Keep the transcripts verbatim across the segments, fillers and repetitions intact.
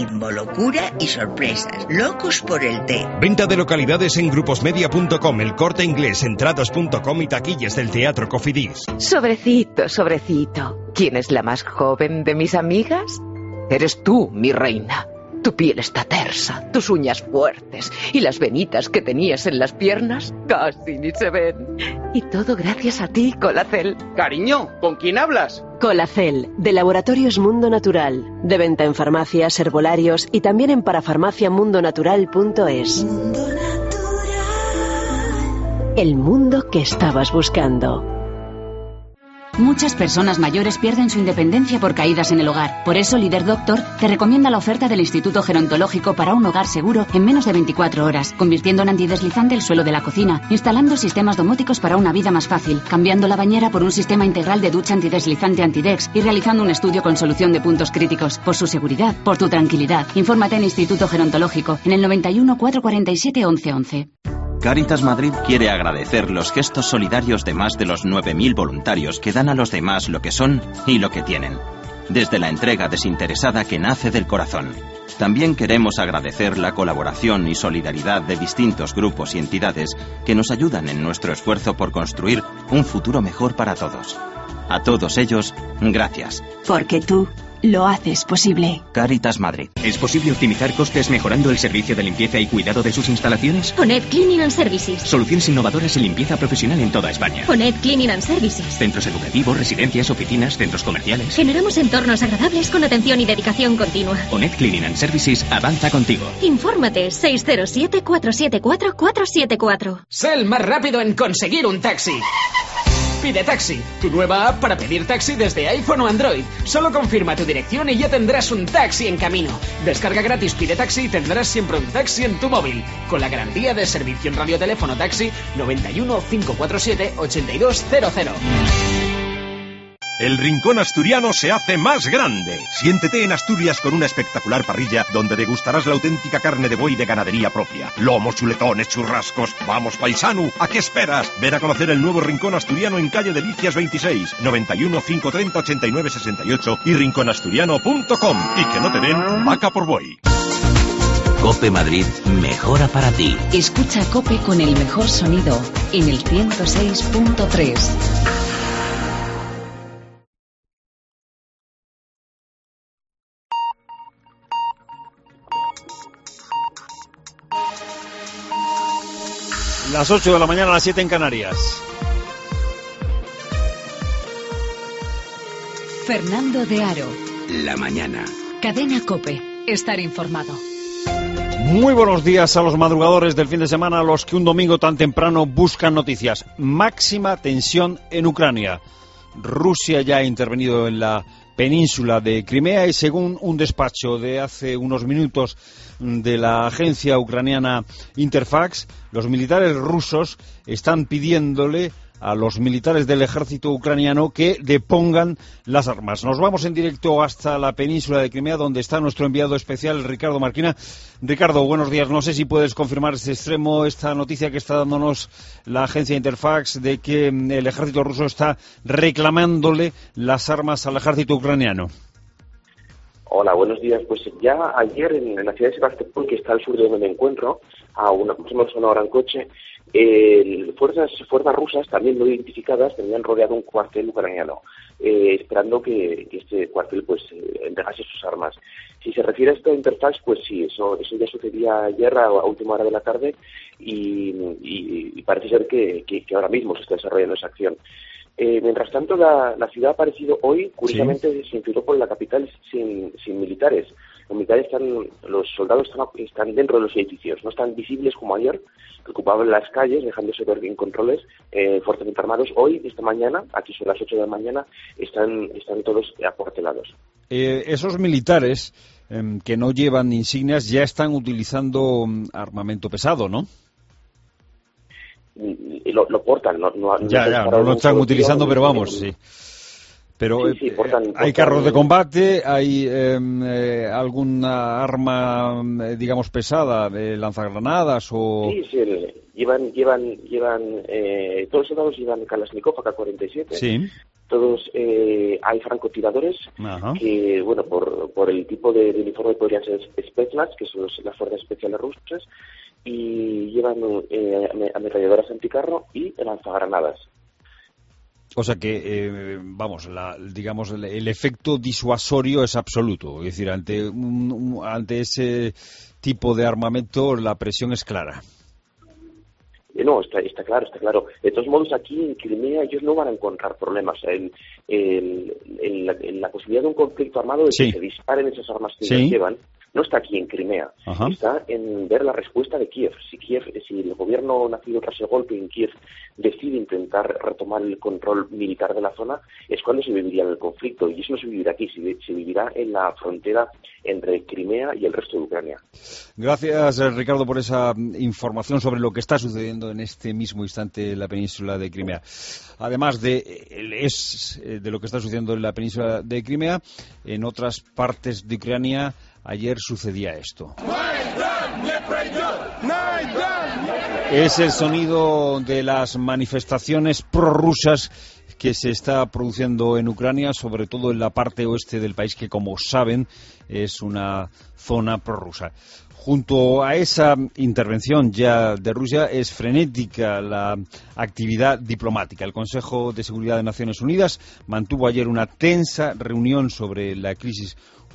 ritmo, locura y sorpresas. Locos por el té. Venta de localidades en gruposmedia punto com, El Corte Inglés, entradas punto com y taquillas del Teatro Cofidis. Sobrecito, sobrecito. ¿Quién es la más joven de mis amigas? Eres tú, mi reina. Tu piel está tersa, tus uñas fuertes y las venitas que tenías en las piernas casi ni se ven. Y todo gracias a ti, Colacel. Cariño, ¿con quién hablas? Colacel, de Laboratorios Mundo Natural. De venta en farmacias, herbolarios y también en parafarmacia mundo natural punto es. Mundo Natural. El mundo que estabas buscando. Muchas personas mayores pierden su independencia por caídas en el hogar. Por eso, Líder Doctor te recomienda la oferta del Instituto Gerontológico para un hogar seguro en menos de veinticuatro horas, convirtiendo en antideslizante el suelo de la cocina, instalando sistemas domóticos para una vida más fácil, cambiando la bañera por un sistema integral de ducha antideslizante Antidex y realizando un estudio con solución de puntos críticos. Por su seguridad, por tu tranquilidad. Infórmate en Instituto Gerontológico en el noventa y uno, cuatrocientos cuarenta y siete, once once. Cáritas Madrid quiere agradecer los gestos solidarios de más de los nueve mil voluntarios que dan a los demás lo que son y lo que tienen. Desde la entrega desinteresada que nace del corazón. También queremos agradecer la colaboración y solidaridad de distintos grupos y entidades que nos ayudan en nuestro esfuerzo por construir un futuro mejor para todos. A todos ellos, gracias. Porque tú lo haces posible. Cáritas Madrid. ¿Es posible optimizar costes mejorando el servicio de limpieza y cuidado de sus instalaciones? Poned Cleaning and Services. Soluciones innovadoras en limpieza profesional en toda España. Poned Cleaning and Services. Centros educativos, residencias, oficinas, centros comerciales. Generamos entornos agradables con atención y dedicación continua. Poned Cleaning and Services avanza contigo. Infórmate seis cero siete, cuatro siete cuatro, cuatro siete cuatro. Sé el más rápido en conseguir un taxi. Pide Taxi, tu nueva app para pedir taxi desde iPhone o Android. Solo confirma tu dirección y ya tendrás un taxi en camino. Descarga gratis Pide Taxi y tendrás siempre un taxi en tu móvil. Con la garantía de servicio en radioteléfono taxi noventa y uno, cinco cuatro siete, ochenta y dos cero cero. El Rincón Asturiano se hace más grande. Siéntete en Asturias con una espectacular parrilla donde degustarás la auténtica carne de buey de ganadería propia. Lomos, chuletones, churrascos. Vamos, paisano, ¿a qué esperas? Ven a conocer el nuevo Rincón Asturiano en calle Delicias veintiséis, noventa y uno, cinco treinta, ochenta y nueve sesenta y ocho y rinconasturiano punto com. Y que no te den vaca por buey. COPE Madrid mejora para ti. Escucha COPE con el mejor sonido en el ciento seis punto tres. Las ocho de la mañana, a las siete en Canarias. Fernando de Aro. La mañana. Cadena COPE. Estar informado. Muy buenos días a los madrugadores del fin de semana, a los que un domingo tan temprano buscan noticias. Máxima tensión en Ucrania. Rusia ya ha intervenido en la península de Crimea y según un despacho de hace unos minutos de la agencia ucraniana Interfax, los militares rusos están pidiéndole a los militares del ejército ucraniano que depongan las armas. Nos vamos en directo hasta la península de Crimea, donde está nuestro enviado especial, Ricardo Marquina. Ricardo, buenos días. No sé si puedes confirmar este extremo, esta noticia que está dándonos la agencia Interfax de que el ejército ruso está reclamándole las armas al ejército ucraniano. Hola, buenos días. Pues ya ayer en, en la ciudad de Sebastopol, que está al sur de donde me encuentro, a una, más o menos una hora en coche, eh, fuerzas fuerzas rusas, también no identificadas, tenían rodeado un cuartel ucraniano, eh, esperando que, que este cuartel pues eh, entregase sus armas. Si se refiere a esto de Interfax, pues sí, eso eso ya sucedía ayer a, a última hora de la tarde y, y, y parece ser que, que, que ahora mismo se está desarrollando esa acción. Eh, mientras tanto, la, la ciudad ha aparecido hoy, curiosamente, sí. Se infiltró por la capital sin, sin militares. Los militares están, los soldados están, están dentro de los edificios, no están visibles como ayer, que ocupaban las calles, dejándose ver en controles, eh, fuertemente armados. Hoy, esta mañana, aquí son las ocho de la mañana, están, están todos acuartelados. Eh, esos militares eh, que no llevan insignias ya están utilizando armamento pesado, ¿no? Lo, lo portan, no, no ya, ya, no lo están utilizando, pero vamos, sí. Pero sí, sí, portan, eh, portan, hay carros de combate, hay eh, eh, alguna arma, eh, digamos, pesada, de lanzagranadas o... Sí, sí, llevan, llevan, llevan, eh, todos los soldados llevan Kalashnikov A K cuarenta y siete. Sí. todos eh, hay francotiradores Ajá. que, bueno, por, por el tipo de, de uniforme podrían ser Spetsnaz, que son las fuerzas especiales rusas, y llevan eh, ametralladoras anticarro y lanzagranadas. O sea que, eh, vamos, la, digamos, el, el efecto disuasorio es absoluto. Es decir, ante, un, un, ante ese tipo de armamento la presión es clara. No, está, está claro, está claro. De todos modos, aquí en Crimea ellos no van a encontrar problemas. En, en, en, la, en la posibilidad de un conflicto armado de sí. que se disparen esas armas que sí. ellos llevan, no está aquí en Crimea. Ajá. Está en ver la respuesta de Kiev. Si Kiev, si el gobierno nacido tras el golpe en Kiev decide intentar retomar el control militar de la zona, es cuando se viviría el conflicto. Y eso no se vivirá aquí, se, se vivirá en la frontera entre Crimea y el resto de Ucrania. Gracias, Ricardo, por esa información sobre lo que está sucediendo en este mismo instante en la península de Crimea. Además de, es, de lo que está sucediendo en la península de Crimea, en otras partes de Ucrania ayer sucedía esto. Es el sonido de las manifestaciones prorrusas que se está produciendo en Ucrania, sobre todo en la parte oeste del país, que, como saben, es una zona prorrusa. Junto a esa intervención ya de Rusia, es frenética la actividad diplomática. El Consejo de Seguridad de Naciones Unidas mantuvo ayer una tensa reunión sobre la crisis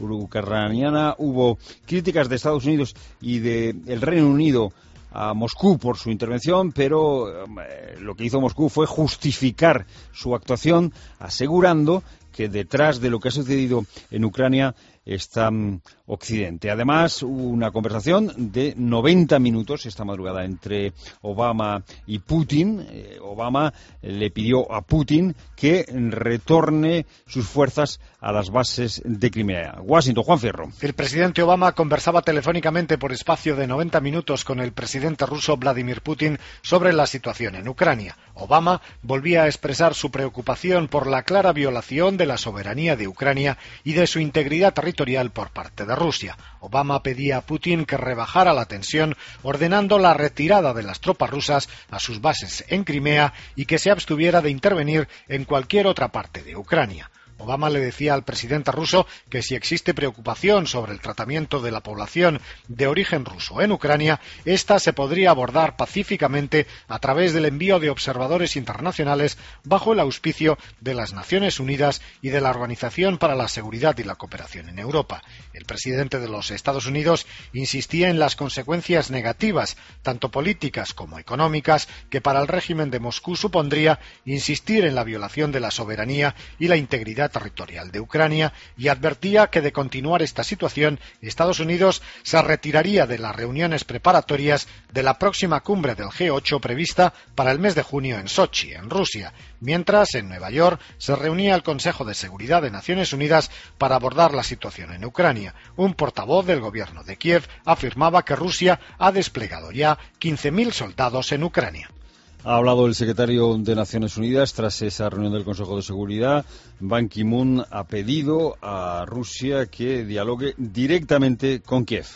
ucraniana. Hubo críticas de Estados Unidos y del Reino Unido a Moscú por su intervención, pero eh, lo que hizo Moscú fue justificar su actuación, asegurando que detrás de lo que ha sucedido en Ucrania está um, Occidente. Además, hubo una conversación de noventa minutos esta madrugada entre Obama y Putin. Eh, Obama le pidió a Putin que retorne sus fuerzas a las bases de Crimea. Washington, Juan Fierro. El presidente Obama conversaba telefónicamente por espacio de noventa minutos con el presidente ruso Vladimir Putin sobre la situación en Ucrania. Obama volvía a expresar su preocupación por la clara violación de la soberanía de Ucrania y de su integridad territorial por parte de Rusia. Obama pedía a Putin que rebajara la tensión, ordenando la retirada de las tropas rusas a sus bases en Crimea y que se abstuviera de intervenir en cualquier otra parte de Ucrania. Obama le decía al presidente ruso que si existe preocupación sobre el tratamiento de la población de origen ruso en Ucrania, esta se podría abordar pacíficamente a través del envío de observadores internacionales bajo el auspicio de las Naciones Unidas y de la Organización para la Seguridad y la Cooperación en Europa. El presidente de los Estados Unidos insistía en las consecuencias negativas, tanto políticas como económicas, que para el régimen de Moscú supondría insistir en la violación de la soberanía y la integridad territorial de Ucrania, y advertía que de continuar esta situación, Estados Unidos se retiraría de las reuniones preparatorias de la próxima cumbre del G ocho prevista para el mes de junio en Sochi, en Rusia, mientras en Nueva York se reunía el Consejo de Seguridad de Naciones Unidas para abordar la situación en Ucrania. Un portavoz del gobierno de Kiev afirmaba que Rusia ha desplegado ya quince mil soldados en Ucrania. Ha hablado el secretario de Naciones Unidas tras esa reunión del Consejo de Seguridad. Ban Ki-moon ha pedido a Rusia que dialogue directamente con Kiev.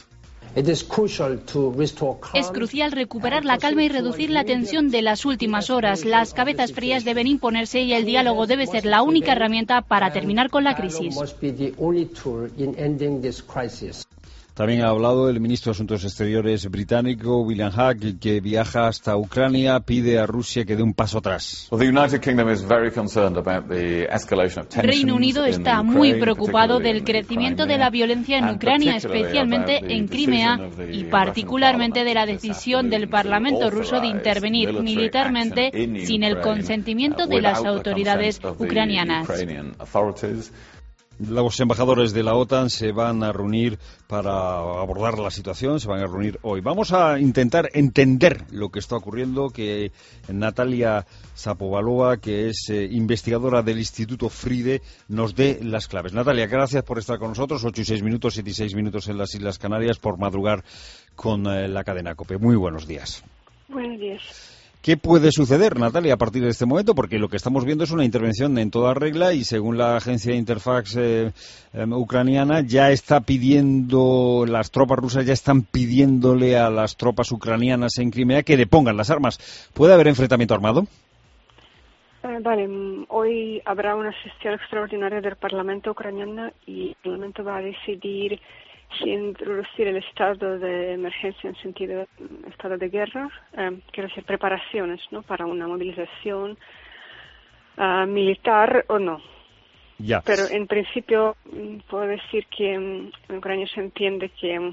Es crucial recuperar la calma y reducir la tensión de las últimas horas. Las cabezas frías deben imponerse y el diálogo debe ser la única herramienta para terminar con la crisis. También ha hablado el ministro de Asuntos Exteriores británico, William Hague, que viaja hasta Ucrania, pide a Rusia que dé un paso atrás. Reino Unido está muy preocupado del crecimiento de la violencia en Ucrania, especialmente en Crimea, y particularmente de la decisión del Parlamento ruso de intervenir militarmente sin el consentimiento de las autoridades ucranianas. Los embajadores de la OTAN se van a reunir para abordar la situación, se van a reunir hoy. Vamos a intentar entender lo que está ocurriendo, que Natalia Sapovalova, que es eh, investigadora del Instituto Fride, nos dé las claves. Natalia, gracias por estar con nosotros, ocho y seis minutos, siete y seis minutos en las Islas Canarias, por madrugar con eh, la cadena COPE. Muy buenos días. Buenos días. ¿Qué puede suceder, Natalia, a partir de este momento? Porque lo que estamos viendo es una intervención en toda regla y, según la agencia Interfax eh, eh, ucraniana, ya está pidiendo, las tropas rusas ya están pidiéndole a las tropas ucranianas en Crimea que depongan las armas. ¿Puede haber enfrentamiento armado? Uh, vale, hoy habrá una sesión extraordinaria del Parlamento ucraniano y el Parlamento va a decidir si introducir el estado de emergencia en sentido de estado de guerra, eh, quiero decir preparaciones, ¿no?, para una movilización uh, militar o no. Ya. Pero en principio puedo decir que en Ucrania se entiende que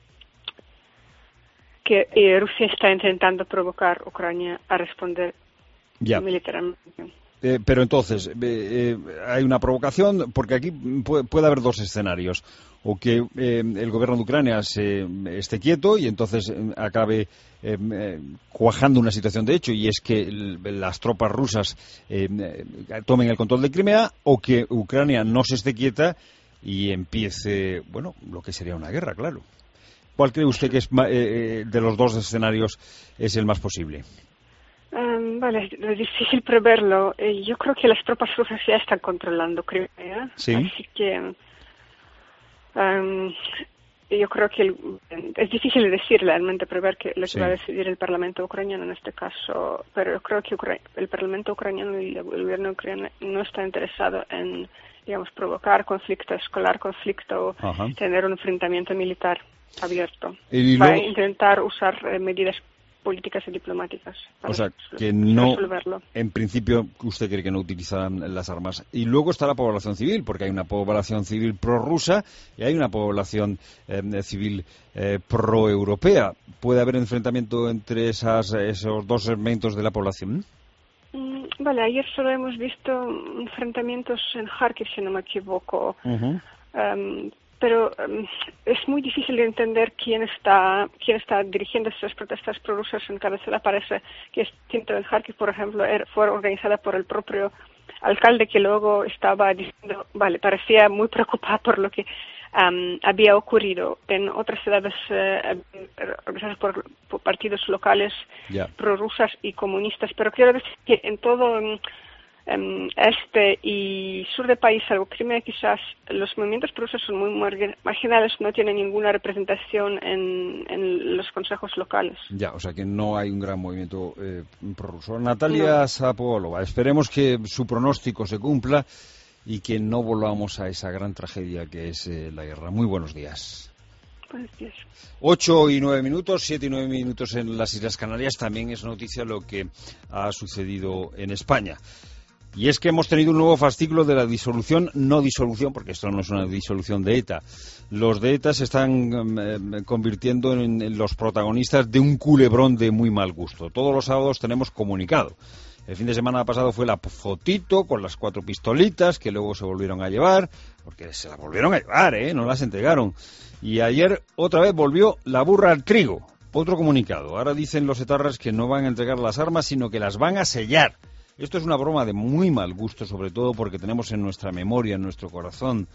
que eh, Rusia está intentando provocar a Ucrania a responder ya. militarmente. Eh, pero entonces, eh, eh, hay una provocación, porque aquí puede, puede haber dos escenarios. O que eh, el gobierno de Ucrania se esté quieto y entonces eh, acabe eh, eh, cuajando una situación de hecho, y es que el, las tropas rusas eh, tomen el control de Crimea, o que Ucrania no se esté quieta y empiece, bueno, lo que sería una guerra, claro. ¿Cuál cree usted que es eh, de los dos escenarios es el más posible? Um, vale, es difícil preverlo. Eh, yo creo que las tropas rusas ya están controlando Crimea, sí. Así que um, yo creo que el, es difícil decir realmente prever que lo que sí. va a decidir el Parlamento ucraniano en este caso, pero yo creo que Ucra- el Parlamento ucraniano y el gobierno ucraniano no está interesado en, digamos, provocar conflicto, escalar conflicto, Ajá. tener un enfrentamiento militar abierto. Y para luego... intentar usar eh, medidas políticas y diplomáticas para o sea, que no, resolverlo. En principio, usted cree que no utilizan las armas. Y luego está la población civil, porque hay una población civil prorrusa y hay una población eh, civil eh, proeuropea. ¿Puede haber enfrentamiento entre esas, esos dos segmentos de la población? Mm, vale, ayer solo hemos visto enfrentamientos en Kharkiv, si no me equivoco. Uh-huh. Um, pero um, es muy difícil de entender quién está quién está dirigiendo estas protestas prorrusas en cada ciudad. Parece que es distinto en Kharkiv, por ejemplo, era, fue organizada por el propio alcalde, que luego estaba diciendo, vale, parecía muy preocupado por lo que um, había ocurrido. En otras ciudades eh, organizadas por, por partidos locales yeah. prorrusas y comunistas, pero quiero decir que en todo um, Um, este y sur del país, salvo Crimea, quizás los movimientos prorrusos son muy marginales, no tienen ninguna representación en, en los consejos locales. Ya, o sea que no hay un gran movimiento eh, prorruso. Natalia no. Sapovalova, esperemos que su pronóstico se cumpla y que no volvamos a esa gran tragedia que es eh, la guerra. Muy buenos días. Buenos días. Ocho y nueve minutos, siete y nueve minutos en las Islas Canarias. También es noticia lo que ha sucedido en España. Y es que hemos tenido un nuevo fascículo de la disolución, no disolución, porque esto no es una disolución de ETA. Los de ETA se están eh, convirtiendo en, en los protagonistas de un culebrón de muy mal gusto. Todos los sábados tenemos comunicado. El fin de semana pasado fue la fotito con las cuatro pistolitas que luego se volvieron a llevar, porque se las volvieron a llevar, ¿eh? No las entregaron. Y ayer otra vez volvió la burra al trigo. Otro comunicado. Ahora dicen los etarras que no van a entregar las armas, sino que las van a sellar. Esto es una broma de muy mal gusto, sobre todo porque tenemos en nuestra memoria, en nuestro corazón,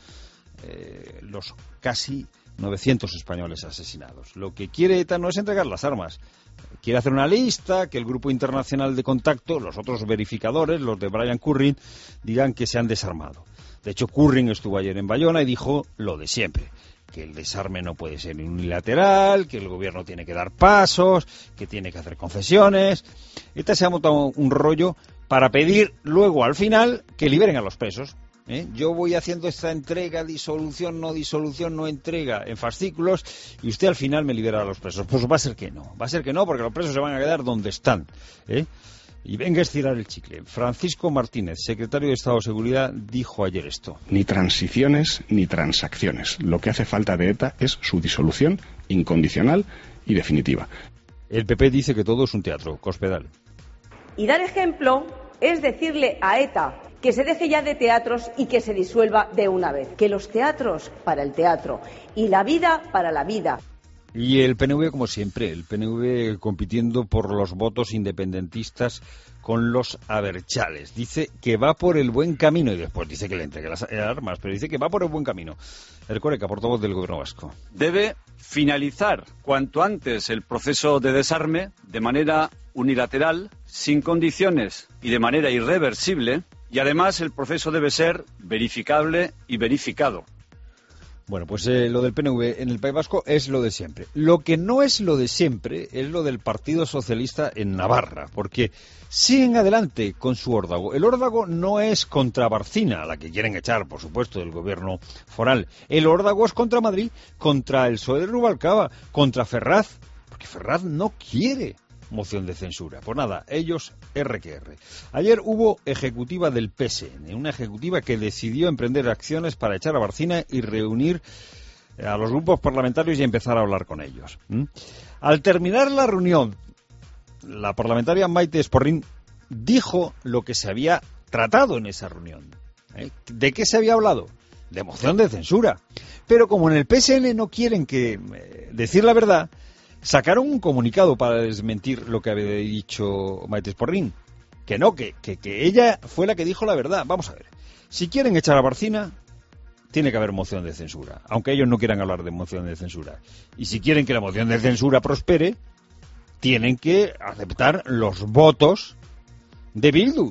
eh, los casi novecientos españoles asesinados. Lo que quiere ETA no es entregar las armas. Quiere hacer una lista, que el Grupo Internacional de Contacto, los otros verificadores, los de Brian Currin, digan que se han desarmado. De hecho, Currin estuvo ayer en Bayona y dijo lo de siempre. Que el desarme no puede ser unilateral, que el gobierno tiene que dar pasos, que tiene que hacer concesiones. ETA se ha montado un rollo para pedir luego, al final, que liberen a los presos. ¿eh? Yo voy haciendo esta entrega, disolución, no disolución, no entrega, en fascículos, y usted al final me libera a los presos. Pues va a ser que no, va a ser que no, porque los presos se van a quedar donde están. ¿eh? Y venga a estirar el chicle. Francisco Martínez, secretario de Estado de Seguridad, dijo ayer esto. Ni transiciones ni transacciones. Lo que hace falta de ETA es su disolución incondicional y definitiva. El P P dice que todo es un teatro. Cospedal. Y dar ejemplo es decirle a ETA que se deje ya de teatros y que se disuelva de una vez. Que los teatros para el teatro y la vida para la vida. Y el P N V, como siempre, el P N V compitiendo por los votos independentistas con los abertzales. Dice que va por el buen camino y después dice que le entregue las armas, pero dice que va por el buen camino. Erkoreka, portavoz del Gobierno vasco. Debe finalizar cuanto antes el proceso de desarme de manera unilateral, sin condiciones y de manera irreversible, y además el proceso debe ser verificable y verificado. Bueno, pues eh, lo del P N V en el País Vasco es lo de siempre. Lo que no es lo de siempre es lo del Partido Socialista en Navarra, porque siguen adelante con su órdago. El órdago no es contra Barcina, la que quieren echar, por supuesto, del gobierno foral. El órdago es contra Madrid, contra el P S O E de Rubalcaba, contra Ferraz, porque Ferraz no quiere moción de censura. Pues nada, ellos R que R. Ayer hubo ejecutiva del P S N, una ejecutiva que decidió emprender acciones para echar a Barcina y reunir a los grupos parlamentarios y empezar a hablar con ellos. ¿Mm? Al terminar la reunión, la parlamentaria Maite Esporrín dijo lo que se había tratado en esa reunión. ¿Eh? ¿De qué se había hablado? De moción de censura. Pero como en el P S N no quieren que eh, decir la verdad, sacaron un comunicado para desmentir lo que había dicho Maite Esporrín. Que no, que, que, que ella fue la que dijo la verdad. Vamos a ver. Si quieren echar a Barcina, tiene que haber moción de censura. Aunque ellos no quieran hablar de moción de censura. Y si quieren que la moción de censura prospere, tienen que aceptar los votos de Bildu.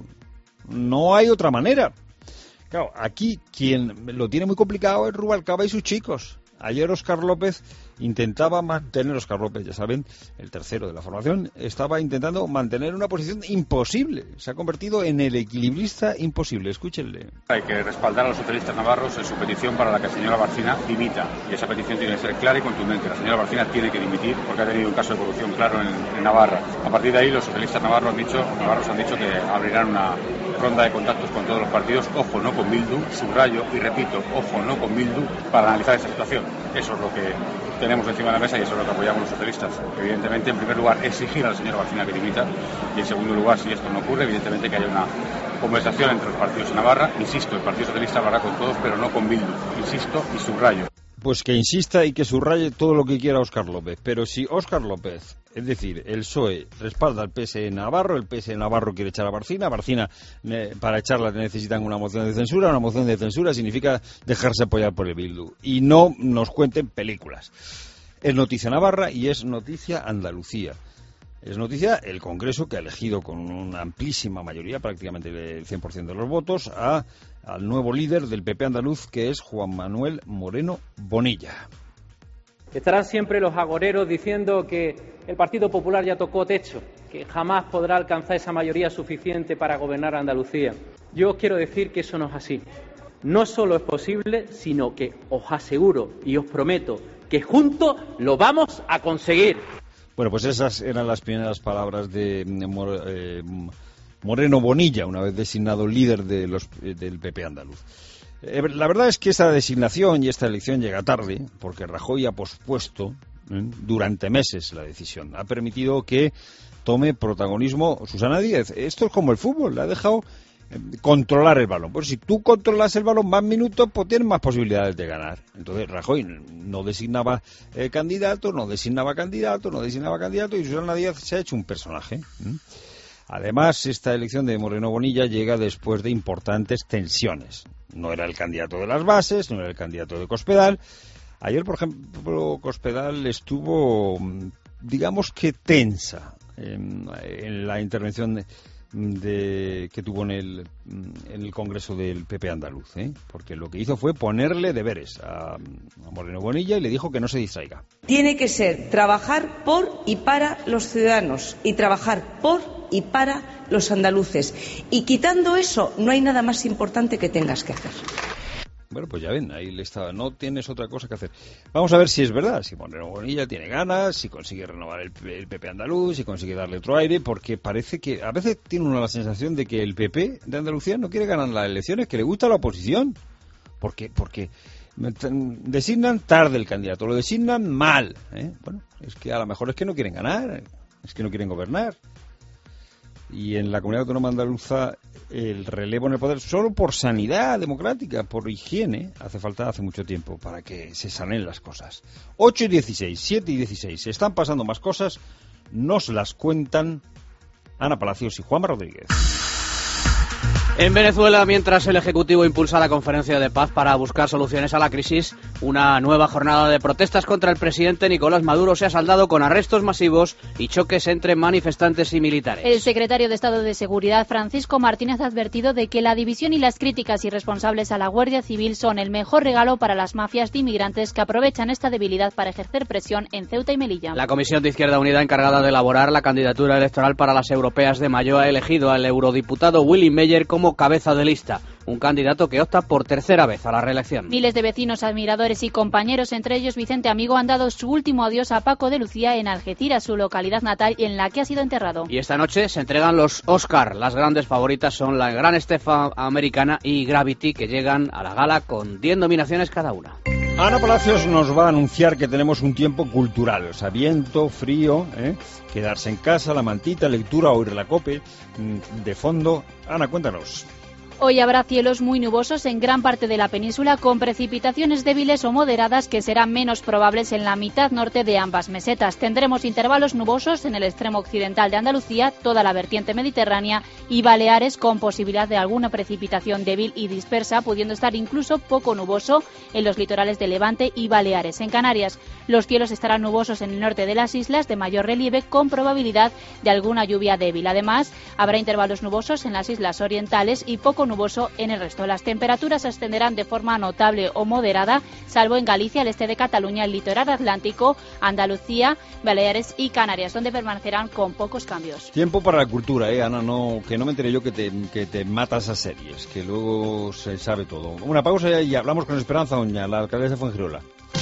No hay otra manera. Claro, aquí quien lo tiene muy complicado es Rubalcaba y sus chicos. Ayer Óscar López intentaba mantener, Óscar López, ya saben, el tercero de la formación, estaba intentando mantener una posición imposible. Se ha convertido en el equilibrista imposible. Escúchenle. Hay que respaldar a los socialistas navarros en su petición para la que la señora Barcina dimita. Y esa petición tiene que ser clara y contundente. La señora Barcina tiene que dimitir porque ha tenido un caso de corrupción claro en, en Navarra. A partir de ahí, los socialistas navarros han dicho, navarros han dicho que abrirán una ronda de contactos con todos los partidos, ojo, no con Bildu, subrayo y repito, ojo, no con Bildu, para analizar esta situación. Eso es lo que tenemos encima de la mesa y eso es lo que apoyamos los socialistas. Evidentemente, en primer lugar, exigir a la señora Barcina que dimita y en segundo lugar, si esto no ocurre, evidentemente que haya una conversación entre los partidos en Navarra. Insisto, el Partido Socialista hablará con todos, pero no con Bildu. Insisto y subrayo. Pues que insista y que subraye todo lo que quiera Óscar López. Pero si Óscar López, es decir, el P S O E respalda al P S E Navarro, el P S E Navarro quiere echar a Barcina, Barcina eh, para echarla necesitan una moción de censura, una moción de censura significa dejarse apoyar por el Bildu. Y no nos cuenten películas. Es noticia Navarra y es noticia Andalucía. Es noticia el Congreso que ha elegido con una amplísima mayoría, prácticamente el cien por ciento de los votos, a, al nuevo líder del P P andaluz, que es Juan Manuel Moreno Bonilla. Estarán siempre los agoreros diciendo que el Partido Popular ya tocó techo, que jamás podrá alcanzar esa mayoría suficiente para gobernar Andalucía. Yo os quiero decir que eso no es así. No solo es posible, sino que os aseguro y os prometo que juntos lo vamos a conseguir. Bueno, pues esas eran las primeras palabras de eh, Moreno Bonilla, una vez designado líder de los, del P P andaluz. Eh, la verdad es que esta designación y esta elección llega tarde, porque Rajoy ha pospuesto eh, durante meses la decisión. Ha permitido que tome protagonismo Susana Díaz. Esto es como el fútbol, le ha dejado controlar el balón. Pues si tú controlas el balón más minutos, pues tienes más posibilidades de ganar. Entonces Rajoy no designaba eh, candidato, no designaba candidato, no designaba candidato y Susana Díaz se ha hecho un personaje. ¿Mm? Además, esta elección de Moreno Bonilla llega después de importantes tensiones. No era el candidato de las bases, no era el candidato de Cospedal. Ayer, por ejemplo, Cospedal estuvo, digamos que tensa en, en la intervención de De, que tuvo en el, en el Congreso del P P andaluz, ¿eh? Porque lo que hizo fue ponerle deberes a, a Moreno Bonilla y le dijo que no se distraiga. Tiene que ser trabajar por y para los ciudadanos y trabajar por y para los andaluces. Y quitando eso, no hay nada más importante que tengas que hacer. Bueno, pues ya ven, ahí le estaba. No tienes otra cosa que hacer. Vamos a ver si es verdad, si Moreno Bonilla tiene ganas, si consigue renovar el, el P P andaluz, si consigue darle otro aire, porque parece que a veces tiene uno la sensación de que el P P de Andalucía no quiere ganar las elecciones, que le gusta la oposición. Porque, porque designan tarde el candidato, lo designan mal, ¿eh? Bueno, es que a lo mejor es que no quieren ganar, es que no quieren gobernar. Y en la comunidad autónoma andaluza el relevo en el poder solo por sanidad democrática, por higiene, hace falta hace mucho tiempo para que se sanen las cosas. ocho y dieciséis, siete y dieciséis, se están pasando más cosas, nos las cuentan Ana Palacios y Juanma Rodríguez. En Venezuela, mientras el Ejecutivo impulsa la conferencia de paz para buscar soluciones a la crisis, una nueva jornada de protestas contra el presidente Nicolás Maduro se ha saldado con arrestos masivos y choques entre manifestantes y militares. El secretario de Estado de Seguridad, Francisco Martínez, ha advertido de que la división y las críticas irresponsables a la Guardia Civil son el mejor regalo para las mafias de inmigrantes que aprovechan esta debilidad para ejercer presión en Ceuta y Melilla. La Comisión de Izquierda Unida, encargada de elaborar la candidatura electoral para las europeas de mayo, ha elegido al eurodiputado Willy Meyer como cabeza de lista, un candidato que opta por tercera vez a la reelección. Miles de vecinos, admiradores y compañeros, entre ellos Vicente Amigo, han dado su último adiós a Paco de Lucía en Algeciras, su localidad natal y en la que ha sido enterrado. Y esta noche se entregan los Oscar. Las grandes favoritas son la Gran Estefa Americana y Gravity, que llegan a la gala con diez nominaciones cada una. Ana Palacios nos va a anunciar que tenemos un tiempo cultural, o sea, viento, frío, ¿eh? Quedarse en casa, la mantita, lectura, oír la COPE, de fondo. Ana, cuéntanos. Hoy habrá cielos muy nubosos en gran parte de la península, con precipitaciones débiles o moderadas que serán menos probables en la mitad norte de ambas mesetas. Tendremos intervalos nubosos en el extremo occidental de Andalucía, toda la vertiente mediterránea y Baleares, con posibilidad de alguna precipitación débil y dispersa, pudiendo estar incluso poco nuboso en los litorales de Levante y Baleares. En Canarias, los cielos estarán nubosos en el norte de las islas, de mayor relieve, con probabilidad de alguna lluvia débil. Además, habrá intervalos nubosos en las islas orientales y poco nuboso en el resto. Las temperaturas ascenderán de forma notable o moderada, salvo en Galicia, el este de Cataluña, el litoral atlántico, Andalucía, Baleares y Canarias, donde permanecerán con pocos cambios. Tiempo para la cultura, ¿eh, Ana? No, que no me enteré yo que te, que te matas a series, que luego se sabe todo. Una pausa y hablamos con Esperanza Oña, la alcaldesa de Fuengirola.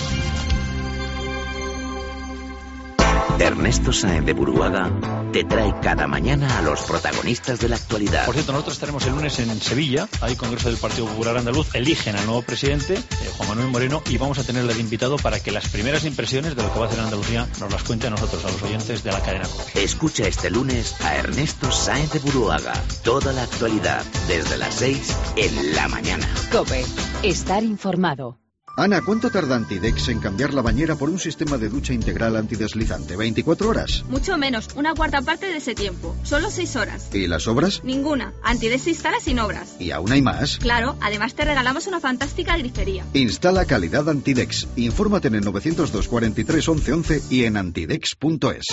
Ernesto Sáenz de Buruaga te trae cada mañana a los protagonistas de la actualidad. Por cierto, nosotros estaremos el lunes en Sevilla, hay Congreso del Partido Popular Andaluz, eligen al nuevo presidente, eh, Juan Manuel Moreno, y vamos a tenerle de invitado para que las primeras impresiones de lo que va a hacer Andalucía nos las cuente a nosotros, a los oyentes de la cadena COPE. Escucha este lunes a Ernesto Sáenz de Buruaga. Toda la actualidad, desde las seis en la mañana. COPE. Estar informado. Ana, ¿cuánto tarda Antidex en cambiar la bañera por un sistema de ducha integral antideslizante? ¿veinticuatro horas? Mucho menos, una cuarta parte de ese tiempo. Solo seis horas. ¿Y las obras? Ninguna. Antidex se instala sin obras. ¿Y aún hay más? Claro, además te regalamos una fantástica grifería. Instala calidad Antidex. Infórmate en el novecientos dos cuarenta y tres once once y en antidex punto es.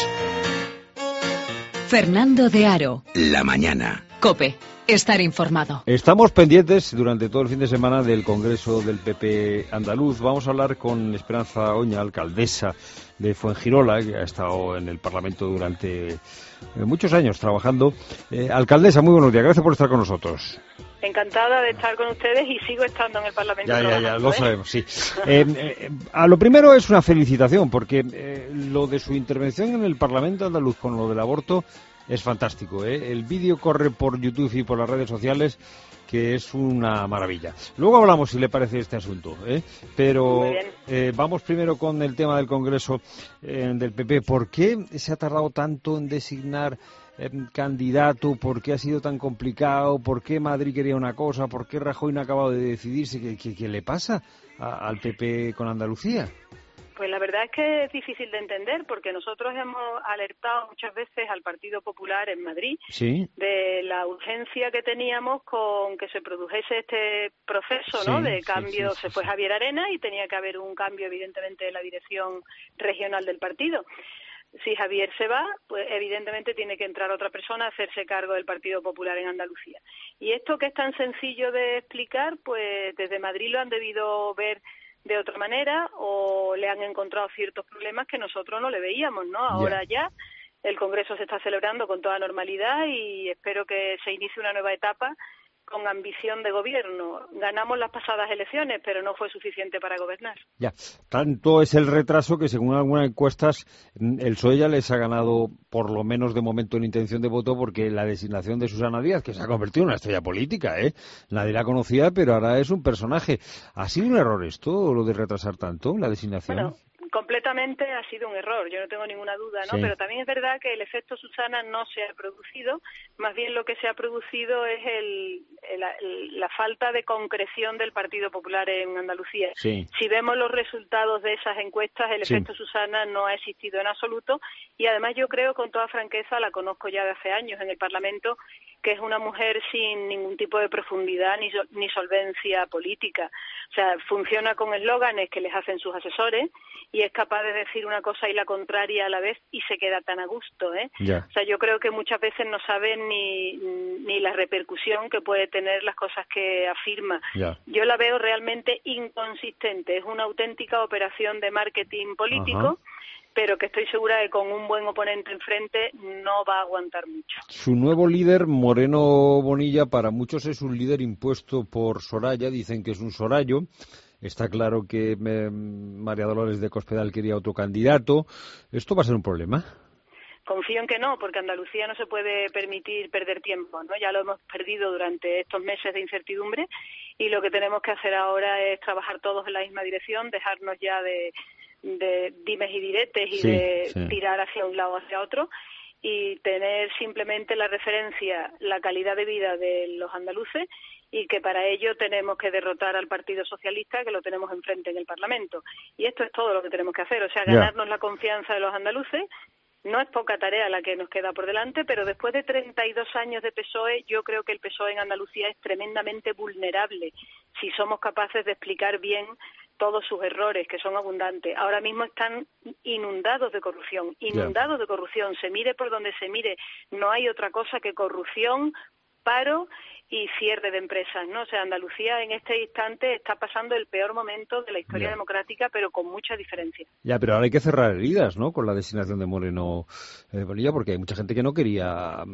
Fernando de Aro. La mañana. COPE. Estar informado. Estamos pendientes durante todo el fin de semana del Congreso del P P andaluz. Vamos a hablar con Esperanza Oña, alcaldesa de Fuengirola, que ha estado en el Parlamento durante muchos años trabajando. Eh, alcaldesa, muy buenos días. Gracias por estar con nosotros. Encantada de estar con ustedes y sigo estando en el Parlamento. Ya, ya, ya, lo ¿eh? sabemos, sí. Eh, eh, a lo primero es una felicitación, porque eh, lo de su intervención en el Parlamento andaluz con lo del aborto es fantástico, ¿eh? El vídeo corre por YouTube y por las redes sociales, que es una maravilla. Luego hablamos, si le parece, este asunto, ¿eh? Pero eh, vamos primero con el tema del Congreso eh, del P P. ¿Por qué se ha tardado tanto en designar eh, candidato? ¿Por qué ha sido tan complicado? ¿Por qué Madrid quería una cosa? ¿Por qué Rajoy no ha acabado de decidirse? ¿Qué, qué, qué le pasa a, al P P con Andalucía? Pues la verdad es que es difícil de entender, porque nosotros hemos alertado muchas veces al Partido Popular en Madrid ¿Sí? de la urgencia que teníamos con que se produjese este proceso, ¿no? Sí, de cambio. Sí, sí, sí, se fue Javier Arena y tenía que haber un cambio, evidentemente, en la dirección regional del partido. Si Javier se va, pues evidentemente tiene que entrar otra persona a hacerse cargo del Partido Popular en Andalucía. Y esto, que es tan sencillo de explicar, pues desde Madrid lo han debido ver de otra manera, o le han encontrado ciertos problemas que nosotros no le veíamos, ¿no? Ahora yeah. ya el Congreso se está celebrando con toda normalidad y espero que se inicie una nueva etapa con ambición de gobierno. Ganamos las pasadas elecciones, pero no fue suficiente para gobernar. Ya, tanto es el retraso que, según algunas encuestas, el P S O E ya les ha ganado, por lo menos de momento, en intención de voto, porque la designación de Susana Díaz, que se ha convertido en una estrella política, ¿eh? Nadie la conocía, pero ahora es un personaje. ¿Ha sido un error esto, lo de retrasar tanto la designación? Bueno, completamente ha sido un error, yo no tengo ninguna duda, ¿no? Sí. Pero también es verdad que el efecto Susana no se ha producido, más bien lo que se ha producido es el, el, el, la falta de concreción del Partido Popular en Andalucía. Sí. Si vemos los resultados de esas encuestas, el sí. efecto Susana no ha existido en absoluto, y además yo creo, con toda franqueza, la conozco ya de hace años en el Parlamento, que es una mujer sin ningún tipo de profundidad ni, ni solvencia política. O sea, funciona con eslóganes que les hacen sus asesores y es capaz de decir una cosa y la contraria a la vez y se queda tan a gusto, ¿eh? Ya. O sea, yo creo que muchas veces no saben ni, ni la repercusión que puede tener las cosas que afirma. Ya. Yo la veo realmente inconsistente. Es una auténtica operación de marketing político. Ajá. Pero que estoy segura de que con un buen oponente enfrente no va a aguantar mucho. Su nuevo líder, Moreno Bonilla, para muchos es un líder impuesto por Soraya, dicen que es un sorayo. Está claro que eh, María Dolores de Cospedal quería otro candidato. ¿Esto va a ser un problema? Confío en que no, porque Andalucía no se puede permitir perder tiempo, ¿no? Ya lo hemos perdido durante estos meses de incertidumbre y lo que tenemos que hacer ahora es trabajar todos en la misma dirección, dejarnos ya de... de dimes y diretes y sí, de sí. tirar hacia un lado o hacia otro y tener simplemente la referencia, la calidad de vida de los andaluces y que para ello tenemos que derrotar al Partido Socialista, que lo tenemos enfrente en el Parlamento. Y esto es todo lo que tenemos que hacer, o sea, ganarnos yeah. la confianza de los andaluces. No es poca tarea la que nos queda por delante, pero después de treinta y dos años de P S O E, yo creo que el P S O E en Andalucía es tremendamente vulnerable si somos capaces de explicar bien todos sus errores, que son abundantes. Ahora mismo están inundados de corrupción, inundados yeah. de corrupción. Se mire por donde se mire, no hay otra cosa que corrupción, paro y cierre de empresas, ¿no? O sea, Andalucía en este instante está pasando el peor momento de la historia yeah. democrática, pero con mucha diferencia. Ya, pero ahora hay que cerrar heridas, ¿no?, con la designación de Moreno eh, Bonilla, porque hay mucha gente que no quería,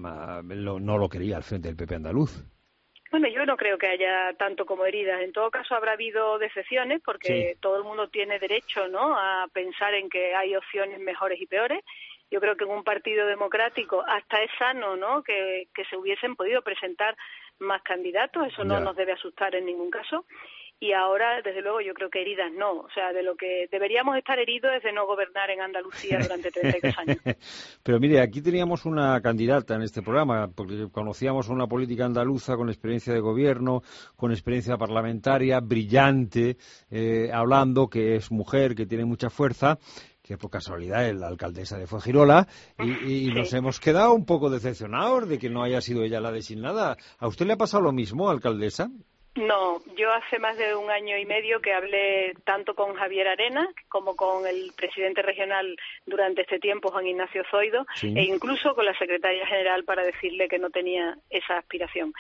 no lo quería al frente del P P andaluz. Bueno, yo no creo que haya tanto como heridas. En todo caso, habrá habido decepciones porque sí. todo el mundo tiene derecho, ¿no?, a pensar en que hay opciones mejores y peores. Yo creo que en un partido democrático hasta es sano, ¿no?, que, que se hubiesen podido presentar más candidatos. Eso no yeah. nos debe asustar en ningún caso. Y ahora, desde luego, yo creo que heridas no. O sea, de lo que deberíamos estar heridos es de no gobernar en Andalucía durante treinta y dos años. Pero mire, aquí teníamos una candidata en este programa, porque conocíamos una política andaluza con experiencia de gobierno, con experiencia parlamentaria, brillante, eh, hablando, que es mujer, que tiene mucha fuerza, que por casualidad es la alcaldesa de Fuengirola, y, y sí. nos hemos quedado un poco decepcionados de que no haya sido ella la designada. ¿A usted le ha pasado lo mismo, alcaldesa? No, yo hace más de un año y medio que hablé tanto con Javier Arenas como con el presidente regional durante este tiempo, Juan Ignacio Zoido, sí. e incluso con la secretaria general para decirle que no tenía esa aspiración.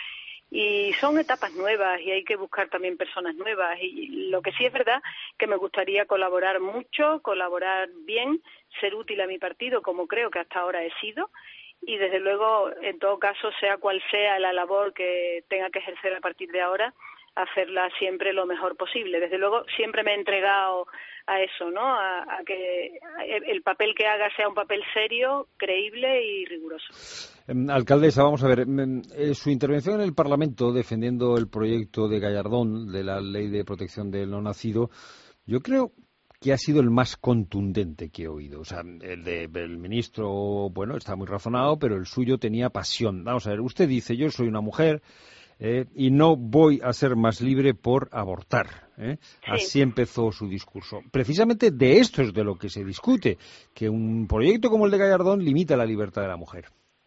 Y son etapas nuevas y hay que buscar también personas nuevas. Y lo que sí es verdad que me gustaría colaborar mucho, colaborar bien, ser útil a mi partido, como creo que hasta ahora he sido. Y desde luego, en todo caso, sea cual sea la labor que tenga que ejercer a partir de ahora, hacerla siempre lo mejor posible. Desde luego, siempre me he entregado a eso, ¿no? A, a que el papel que haga sea un papel serio, creíble y riguroso. Alcaldesa, vamos a ver, su intervención en el Parlamento defendiendo el proyecto de Gallardón de la Ley de Protección del No Nacido, yo creo que ha sido el más contundente que he oído. O sea, el del ministro, bueno, está muy razonado, pero el suyo tenía pasión. Vamos a ver, usted dice, yo soy una mujer eh, y no voy a ser más libre por abortar. ¿eh? Sí. Así empezó su discurso. Precisamente de esto es de lo que se discute, que un proyecto como el de Gallardón limita la libertad de la mujer.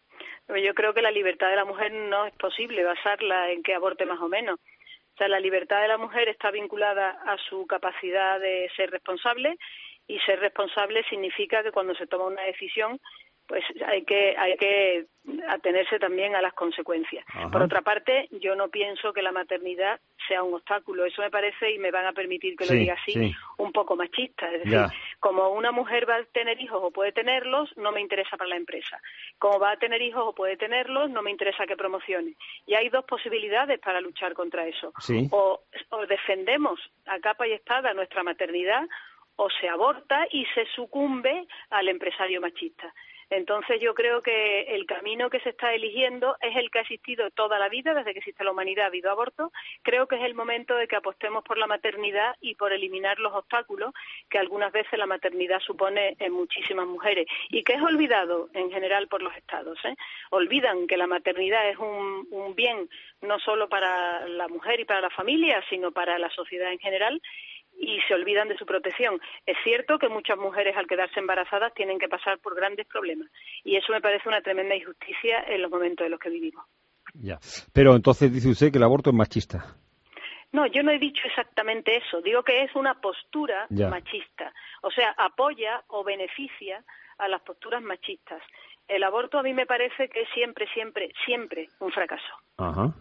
Yo creo que la libertad de la mujer no es posible basarla en que aborte más o menos. O sea, la libertad de la mujer está vinculada a su capacidad de ser responsable y ser responsable significa que cuando se toma una decisión pues hay que hay que atenerse también a las consecuencias. Ajá. Por otra parte, yo no pienso que la maternidad sea un obstáculo. Eso me parece, y me van a permitir que sí, lo diga así, sí. un poco machista. Es decir, ya. como una mujer va a tener hijos o puede tenerlos, no me interesa para la empresa. Como va a tener hijos o puede tenerlos, no me interesa que promocione. Y hay dos posibilidades para luchar contra eso. Sí. O, o defendemos a capa y espada nuestra maternidad, o se aborta y se sucumbe al empresario machista. Entonces yo creo que el camino que se está eligiendo es el que ha existido toda la vida, desde que existe la humanidad ha habido aborto. Creo que es el momento de que apostemos por la maternidad y por eliminar los obstáculos que algunas veces la maternidad supone en muchísimas mujeres y que es olvidado en general por los estados, ¿eh? Olvidan que la maternidad es un, un bien no solo para la mujer y para la familia, sino para la sociedad en general, y se olvidan de su protección. Es cierto que muchas mujeres al quedarse embarazadas tienen que pasar por grandes problemas y eso me parece una tremenda injusticia en los momentos en los que vivimos. Ya. Pero entonces dice usted que el aborto es machista. No, yo no he dicho exactamente eso. Digo que es una postura ya. machista. O sea, apoya o beneficia a las posturas machistas. El aborto a mí me parece que es siempre, siempre, siempre un fracaso. Ajá.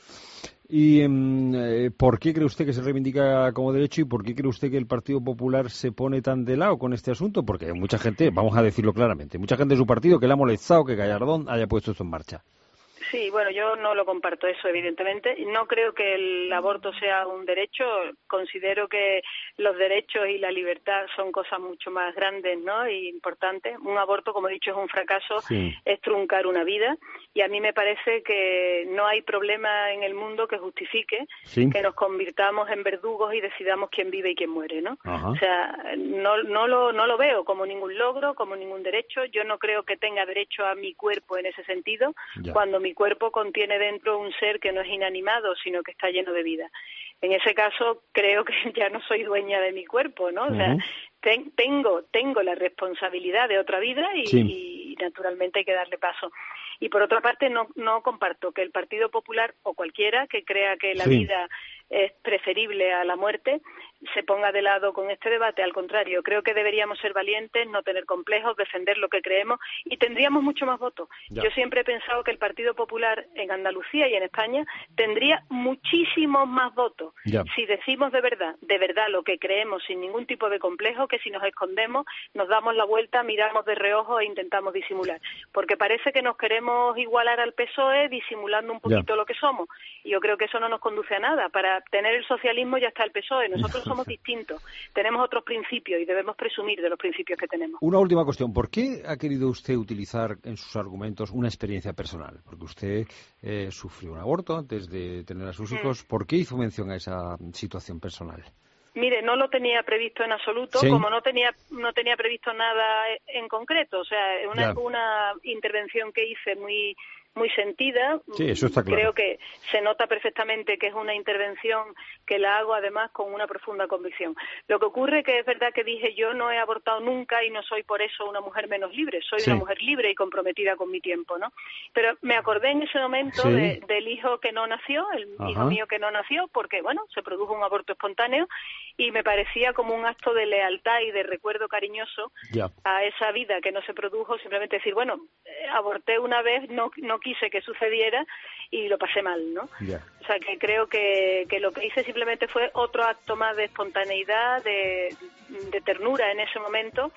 ¿Y eh, por qué cree usted que se reivindica como derecho y por qué cree usted que el Partido Popular se pone tan de lado con este asunto? Porque hay mucha gente, vamos a decirlo claramente, mucha gente de su partido que le ha molestado que Gallardón haya puesto esto en marcha. Sí, bueno, yo no lo comparto eso, evidentemente. No creo que el aborto sea un derecho. Considero que los derechos y la libertad son cosas mucho más grandes, ¿no? Y importantes. Un aborto, como he dicho, es un fracaso, sí. es truncar una vida. Y a mí me parece que no hay problema en el mundo que justifique sí. que nos convirtamos en verdugos y decidamos quién vive y quién muere, ¿no? Ajá. O sea, no, no, lo, no lo veo como ningún logro, como ningún derecho. Yo no creo que tenga derecho a mi cuerpo en ese sentido, ya. cuando mi cuerpo contiene dentro un ser que no es inanimado, sino que está lleno de vida. En ese caso, creo que ya no soy dueña de mi cuerpo, ¿no? Uh-huh. O sea, ten, tengo tengo la responsabilidad de otra vida y, sí. y naturalmente hay que darle paso. Y por otra parte, no, no comparto que el Partido Popular o cualquiera que crea que la sí. vida es preferible a la muerte se ponga de lado con este debate. Al contrario, creo que deberíamos ser valientes, no tener complejos, defender lo que creemos y tendríamos mucho más votos. Ya. Yo siempre he pensado que el Partido Popular en Andalucía y en España tendría muchísimos más votos ya. si decimos de verdad, de verdad lo que creemos sin ningún tipo de complejo, que si nos escondemos, nos damos la vuelta, miramos de reojo e intentamos disimular. Porque parece que nos queremos igualar al P S O E disimulando un poquito ya. lo que somos. Y yo creo que eso no nos conduce a nada. Para tener el socialismo ya está el P S O E. Nosotros somos distintos, tenemos otros principios y debemos presumir de los principios que tenemos. Una última cuestión, ¿por qué ha querido usted utilizar en sus argumentos una experiencia personal? Porque usted eh, sufrió un aborto antes de tener a sus hijos, mm. ¿por qué hizo mención a esa situación personal? Mire, no lo tenía previsto en absoluto, ¿sí? como no tenía no tenía previsto nada en concreto, o sea, una, una intervención que hice muy muy sentida. Sí, eso está claro. Creo que se nota perfectamente que es una intervención que la hago además con una profunda convicción. Lo que ocurre que es verdad que dije yo no he abortado nunca y no soy por eso una mujer menos libre, soy sí. una mujer libre y comprometida con mi tiempo, ¿no? Pero me acordé en ese momento sí. de, del hijo que no nació, el Ajá. hijo mío que no nació, porque bueno, se produjo un aborto espontáneo y me parecía como un acto de lealtad y de recuerdo cariñoso ya. a esa vida que no se produjo, simplemente decir, bueno, eh, aborté una vez, no no quise que sucediera y lo pasé mal, ¿no? Yeah. O sea, que creo que, que lo que hice simplemente fue otro acto más de espontaneidad, de, de ternura en ese momento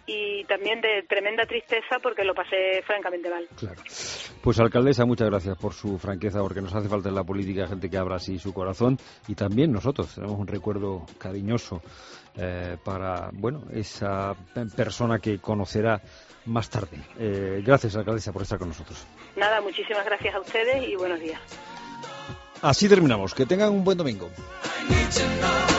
y también de tremenda tristeza porque lo pasé francamente mal. Claro. Pues, alcaldesa, muchas gracias por su franqueza, porque nos hace falta en la política gente que abra así su corazón y también nosotros tenemos un recuerdo cariñoso eh, para, bueno, esa persona que conocerá más tarde. Eh, gracias, alcaldesa, por estar con nosotros. Nada, muchísimas gracias a ustedes y buenos días. Así terminamos. Que tengan un buen domingo.